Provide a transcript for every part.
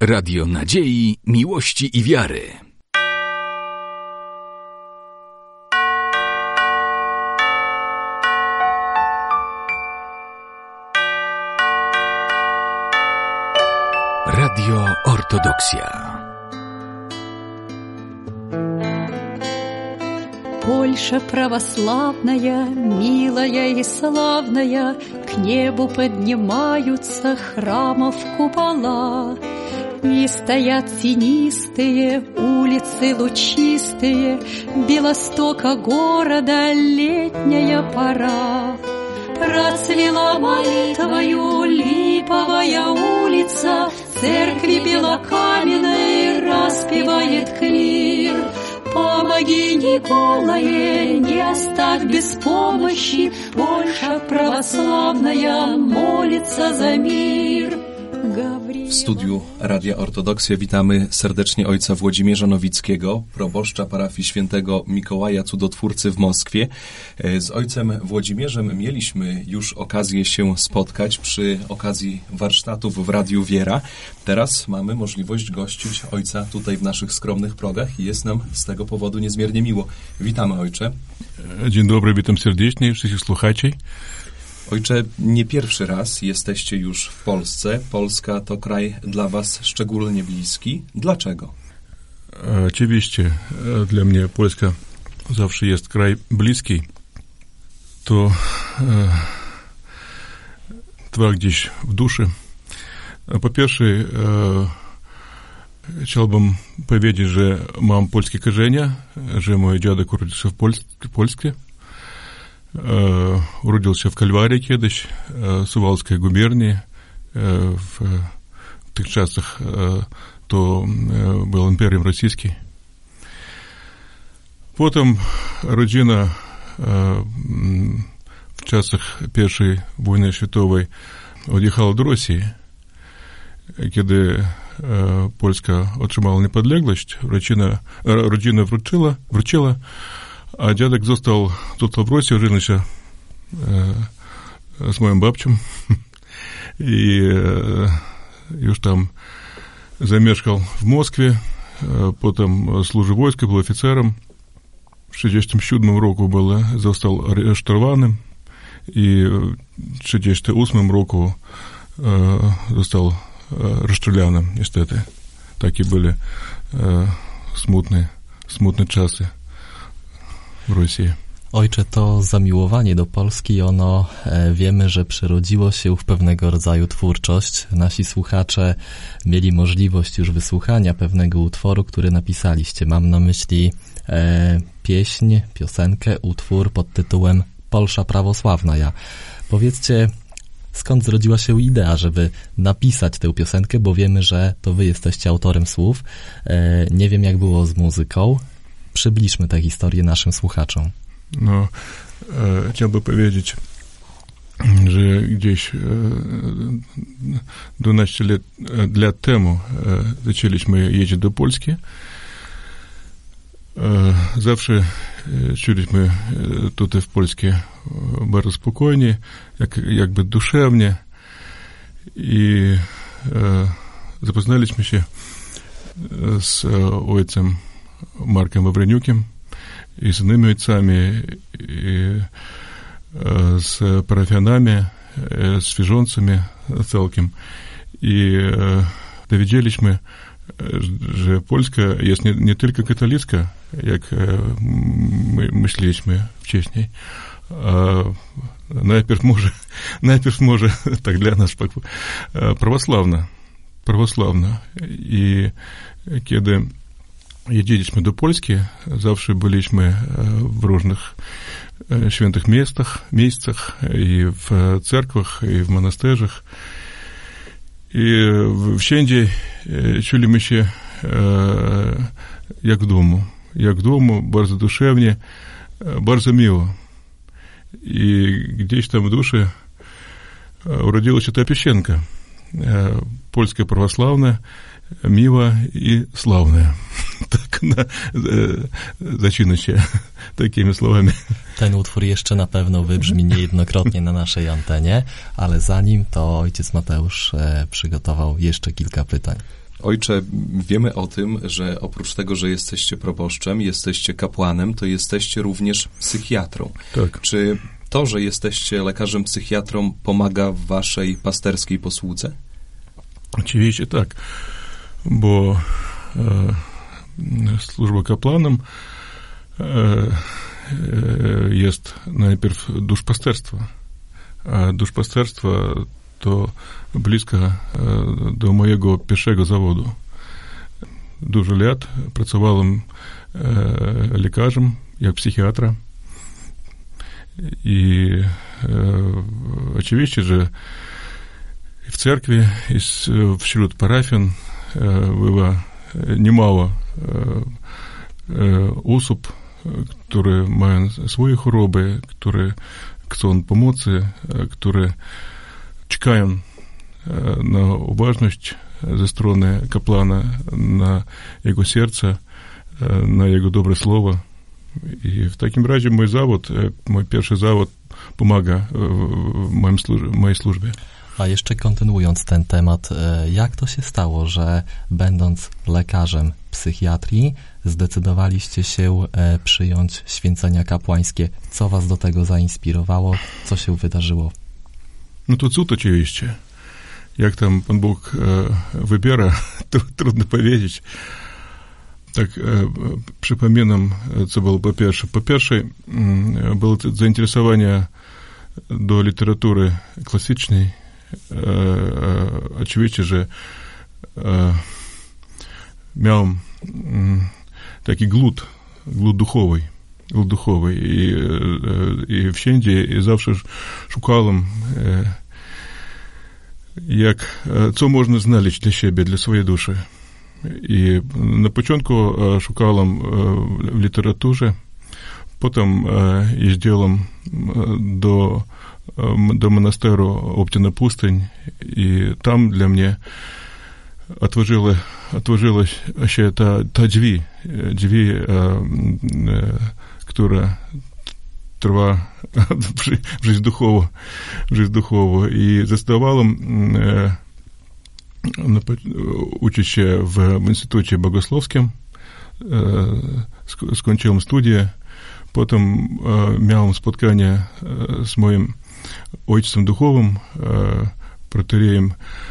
Radio nadziei, miłości i wiary. Radio Ortodoksja. Польша православная, милая и славная, к небу поднимаются храмов купола, и стоят тенистые улицы лучистые, Белостока города летняя пора. Процвела молитвою липовая улица, в церкви белокаменной распевает клир. Помоги, Николае, не оставь без помощи, Польша православная молится за мир. W studiu Radia Ortodoksja witamy serdecznie ojca Włodzimierza Nowickiego, proboszcza parafii świętego Mikołaja Cudotwórcy w Moskwie. Z ojcem Włodzimierzem mieliśmy już okazję się spotkać przy okazji warsztatów w Radiu Wiera. Teraz mamy możliwość gościć ojca tutaj w naszych skromnych progach i jest nam z tego powodu niezmiernie miło. Witamy, ojcze. Dzień dobry, witam serdecznie wszystkich słuchaczy. Ojcze, nie pierwszy raz jesteście już w Polsce. Polska to kraj dla was szczególnie bliski. Dlaczego? Oczywiście, dla mnie Polska zawsze jest kraj bliski. To trwa gdzieś w duszy. Po pierwsze, chciałbym powiedzieć, że mam polskie korzenie, że mój dziadek urodził się w Polsce. Urodził się w Kalwarii kiedyś, Suwalskiej guberni. W tych czasach to był Imperium Rosyjskie. Potem rodzina w czasach I wojny światowej odjechała do Rosji. Kiedy Polska otrzymała niepodległość, rodzina wróciła, a dziadek został w Rosji, ożenił się z moją babcią i już tam zamieszkał w Moskwie, potem służył w wojsku, był oficerem. W 1967 roku został aresztowany i w 1938 roku został rozstrzelany, niestety. Takie były smutne czasy w Rosji. Ojcze, to zamiłowanie do Polski, ono wiemy, że przerodziło się w pewnego rodzaju twórczość. Nasi słuchacze mieli możliwość już wysłuchania pewnego utworu, który napisaliście. Mam na myśli piosenkę, utwór pod tytułem Polsza prawosławna. Powiedzcie, skąd zrodziła się idea, żeby napisać tę piosenkę, bo wiemy, że to wy jesteście autorem słów. Nie wiem, jak było z muzyką. Przybliżmy tę historię naszym słuchaczom. No, chciałbym powiedzieć, że gdzieś 12 lat temu zaczęliśmy jeździć do Polski. Zawsze czuliśmy tutaj w Polsce bardzo spokojnie, jakby duszewnie i zapoznaliśmy się z ojcem Markiem Wawreniukiem i z innymi ojcami, i z parafianami, z wierzącymi całkiem. I dowiedzieliśmy, że Polska jest nie tylko katolicka, jak my myśleliśmy wcześniej, a najpierw może tak dla nas prawosławna. I kiedy jeździliśmy do Polski, zawsze byliśmy w różnych świętych miejscach i w cerkвах, i w monasterzach. I wszędzie czulimy się jak w domu, bardzo duszewnie, bardzo miło. I gdzieś tam w duszy urodziła się ta piosenka. Polska prawosławna, miła i sławna. Tak zaczyna się takimi słowami. Ten utwór jeszcze na pewno wybrzmi niejednokrotnie na naszej antenie, ale zanim to ojciec Mateusz przygotował jeszcze kilka pytań. Ojcze, wiemy o tym, że oprócz tego, że jesteście proboszczem, jesteście kapłanem, to jesteście również psychiatrą. Tak. Czy to, że jesteście lekarzem psychiatrą, pomaga w waszej pasterskiej posłudze? Oczywiście tak, bo służba kapłanem jest najpierw duszpasterstwo, a duszpasterstwo to blisko do mojego pierwszego zawodu. Dużo lat pracowałem lekarzem, jak psychiatra. I oczywiście, że w cerkwi i wśród parafian było niemało osób, które mają swoje choroby, które chcą pomocy, które czekają na uważność ze strony kapłana, na jego serce, na jego dobre słowo. I w takim razie mój pierwszy zawód pomaga w mojej służbie. A jeszcze kontynuując ten temat, jak to się stało, że będąc lekarzem psychiatrii zdecydowaliście się przyjąć święcenia kapłańskie? Co was do tego zainspirowało? Co się wydarzyło? No to cud oczywiście. Jak tam Pan Bóg wybiera, trudno powiedzieć. Tak, przypominam, co było po pierwsze. Po pierwsze, było zainteresowanie do literatury klasycznej. Oczywiście, że miałem taki głód duchowy i wszędzie i zawsze szukałem, co można znaleźć dla siebie, dla swojej duszy. I na początku szukałem w literaturze, potem jeździłem do monasteru Optina Pustyń i tam dla mnie otworzyła się ta drzwi, która trwa w żyć duchową. I zdecydowałem uczyć się w Instytucie Bogosłowskim, skończyłem studia, potem miałem spotkanie z moim ojcem duchowym, proterejem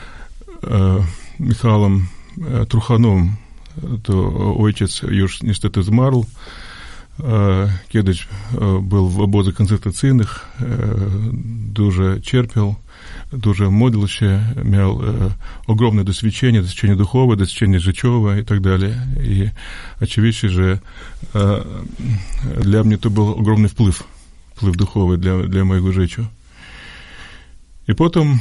Michałem Truchanowym. To ojciec już niestety zmarł. Kiedyś był w obozach koncentracyjnych, dużo cierpiał, dużo modlił się, miał ogromne doświadczenie duchowe, doświadczenie życiowe i tak dalej. I oczywiście, że dla mnie to był ogromny wpływ duchowy dla mojego życia. I potem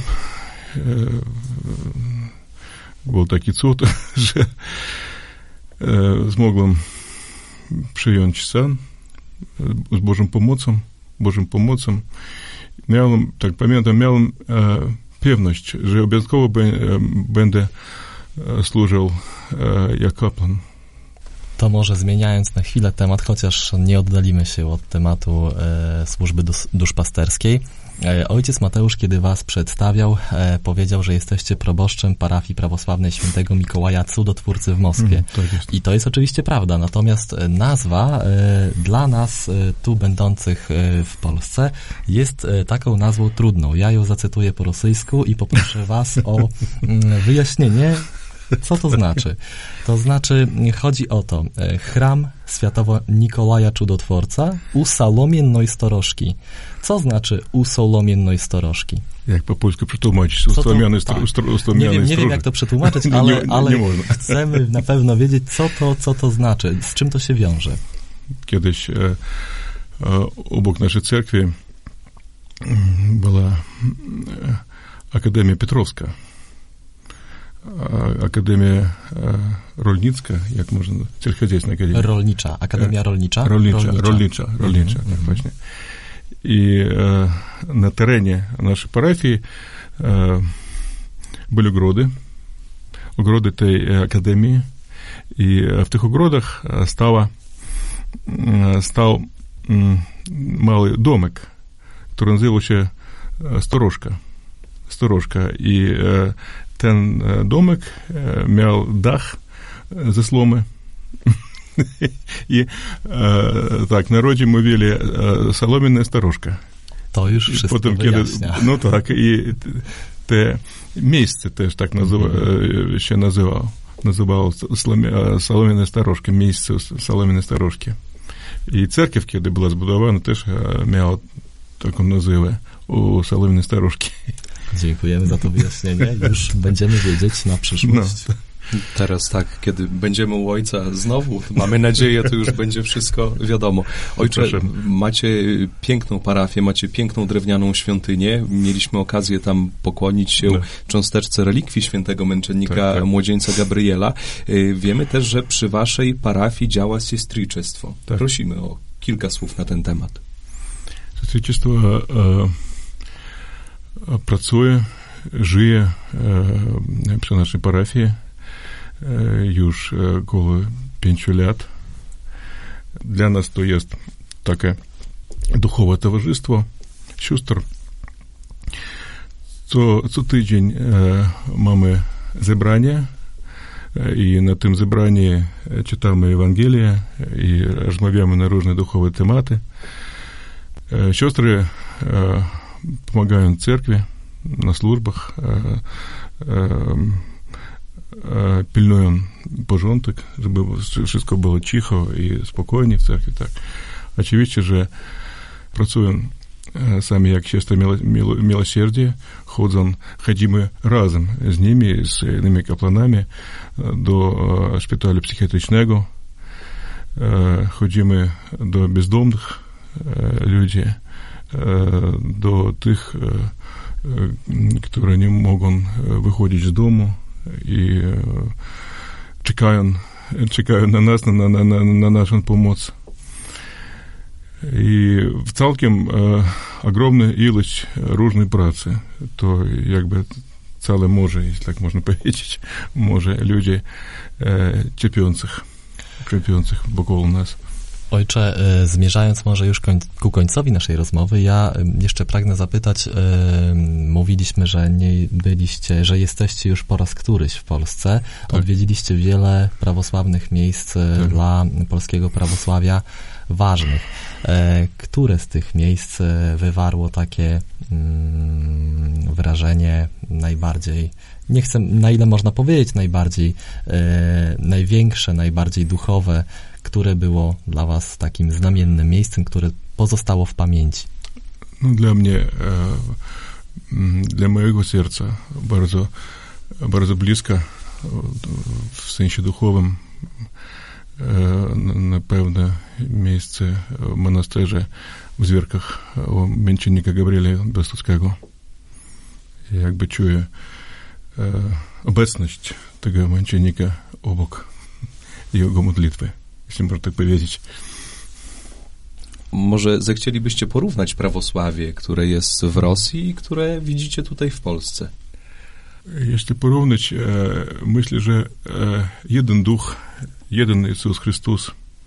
był taki cud, że zmogłem przyjąć san z Bożą pomocą. Miałem pewność, że obowiązkowo będę służył jak kapłan. To może zmieniając na chwilę temat, chociaż nie oddalimy się od tematu służby duszpasterskiej. Ojciec Mateusz, kiedy was przedstawiał, powiedział, że jesteście proboszczem parafii prawosławnej Świętego Mikołaja Cudotwórcy w Moskwie. I to jest oczywiście prawda, natomiast nazwa dla nas tu będących w Polsce jest taką nazwą trudną. Ja ją zacytuję po rosyjsku i poproszę was o wyjaśnienie, co to znaczy. To znaczy, chodzi o to, Chram Świętego Mikołaja Cudotwórca u Solomiennej Storożki. Co znaczy u Solomiennej Storożki? Jak po polsku przetłumaczyć? Nie wiem, jak to przetłumaczyć, ale chcemy na pewno wiedzieć, co to znaczy, z czym to się wiąże. Kiedyś obok naszej cerkwi była Akademia Piotrowska. Akademia Rolnicka, jak można, Сельскохозяйственная akademia. Rolnicza, Akademia Rolnicza? Rolnicza, tak właśnie. I na terenie naszej parafii były ogrody tej akademii i w tych ogrodach stał mały domek, który nazywał się Storożka. I ten domek miał dach ze słomy. I tak, na rodzie mówili соломенная сторожка. To już wszystko Potem, wyjaśnia. no tak, i te miejsce też tak się nazywało соломенная сторожка, miejsce соломенной сторожки. I cerkiew, kiedy była zbudowana, też miała taką nazwę u соломенной сторожки. Dziękujemy za to wyjaśnienie. Już będziemy wiedzieć na przyszłość. No. Teraz tak, kiedy będziemy u ojca znowu, mamy nadzieję, to już będzie wszystko wiadomo. Ojcze, macie piękną parafię, macie piękną drewnianą świątynię. Mieliśmy okazję tam pokłonić się cząsteczce relikwii świętego męczennika młodzieńca Gabriela. Wiemy też, że przy waszej parafii działa siostrzyczestwo. Tak. Prosimy o kilka słów na ten temat. Siostrzyczestwo pracuje, żyje przy naszej parafii już około 5 lat. Dla nas to jest takie duchowe towarzystwo sióstr. Co tydzień mamy zebranie i na tym zebraniu czytamy Ewangelię i rozmawiamy na różne duchowe tematy. Siostry pomagają cerkwi na służbach, pilnują porządek, żeby wszystko było cicho i spokojnie w cerkwi. Tak. Oczywiście, że pracują sami jak siostry miłosierdzie, chodzimy razem z nimi, z innymi kapłanami do szpitala psychiatrycznego, chodzimy do bezdomnych ludzi, do tych, które nie mogą wychodzić z domu i czekają na nas, na naszą pomoc. I w całkiem ogromna ilość różnej pracy. To jakby całe morze, jeśli tak można powiedzieć, morze ludzi cierpiących wokół nas. Ojcze, zmierzając może już ku końcowi naszej rozmowy, ja jeszcze pragnę zapytać, mówiliśmy, że jesteście już po raz któryś w Polsce, tak. Odwiedziliście wiele prawosławnych miejsc dla polskiego prawosławia ważnych. Które z tych miejsc wywarło takie wrażenie najbardziej, nie chcę, na ile można powiedzieć największe, najbardziej duchowe, które było dla was takim znamiennym miejscem, które pozostało w pamięci? No dla mnie, dla mojego serca bardzo, bardzo blisko w sensie duchowym na pewno miejsce w monasterze w Zwierkach u męczennika Gabriela Bestockiego. Jakby czuję obecność tego męczennika obok jego modlitwy, jeśli można tak powiedzieć. Może zechcielibyście porównać prawosławie, które jest w Rosji i które widzicie tutaj w Polsce? Jeśli porównać, myślę, że jeden duch, jeden Jezus Chrystus,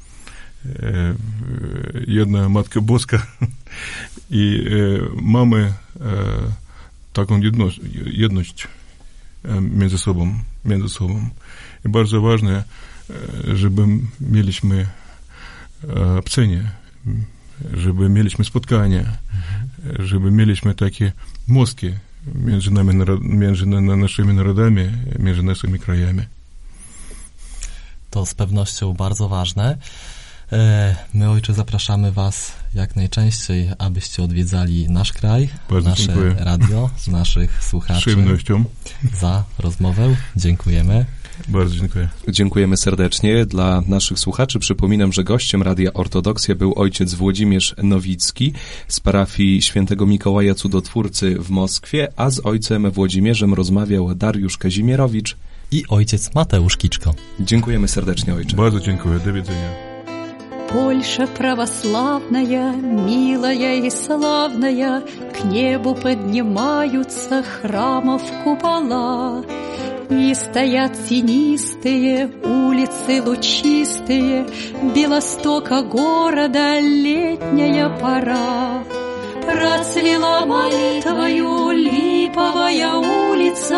jedna Matka Boska i mamy taką jedność między sobą. I bardzo ważne, żeby mieliśmy общение, żeby mieliśmy spotkania, żeby mieliśmy takie mostki między naszymi narodami, między naszymi krajami. To z pewnością bardzo ważne. My, Ojcze, zapraszamy was jak najczęściej, abyście odwiedzali nasz kraj, bardzo nasze dziękuję. radio, naszych słuchaczy. Z przyjemnością. Za rozmowę. Dziękujemy. Bardzo dziękuję. Dziękujemy serdecznie. Dla naszych słuchaczy przypominam, że gościem Radia Ortodoksja był ojciec Włodzimierz Nowicki z parafii świętego Mikołaja Cudotwórcy w Moskwie, a z ojcem Włodzimierzem rozmawiał Dariusz Kazimierowicz i ojciec Mateusz Kiczko. Dziękujemy serdecznie, ojcze. Bardzo dziękuję. Do widzenia. Польша православная, милая и славная, к небу поднимаются храмов купола. И стоят тенистые улицы лучистые, Белостока города летняя пора. Процвела молитвою липовая улица,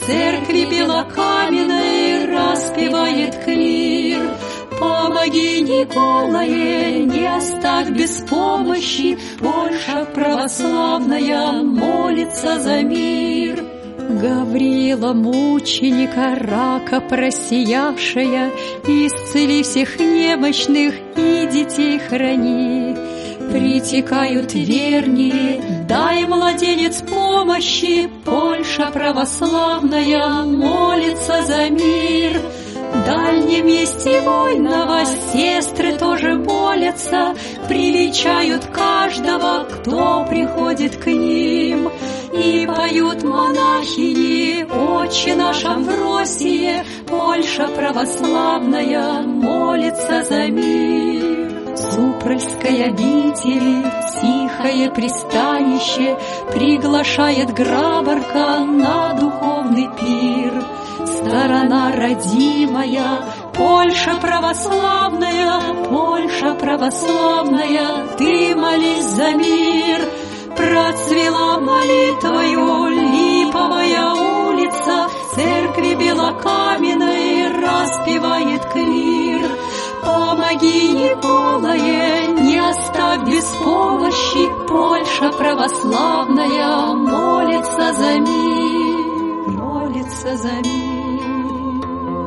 церкви белокаменной распевает клир. Помоги, Николае, не оставь без помощи, Польша православная молится за мир. Гавриила, мученика, рака просиявшая, исцели всех немощных и детей храни. Притекают вернее, дай, младенец, помощи, Польша православная молится за мир. В дальнем месте войного сестры тоже молятся, привечают каждого, кто приходит к ним. И поют монахини, Отче наш Амвросие, Польша православная молится за мир. Супрольской обители тихое пристанище приглашает Грабарка на духовный пир. Сторона родимая, Польша православная, Польша православная, ты молись за мир. Процвела молитвою Липовая улица, церкви белокаменной распевает клир. Помоги, Николае, не оставь без помощи, Польша православная молится за мир, молится за мир,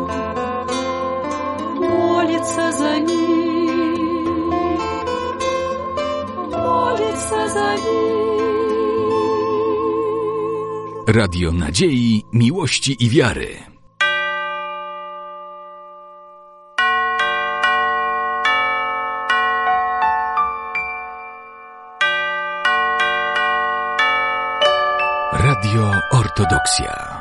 молится за мир, молится за мир. Radio Nadziei, Miłości i Wiary. Radio Ortodoksja.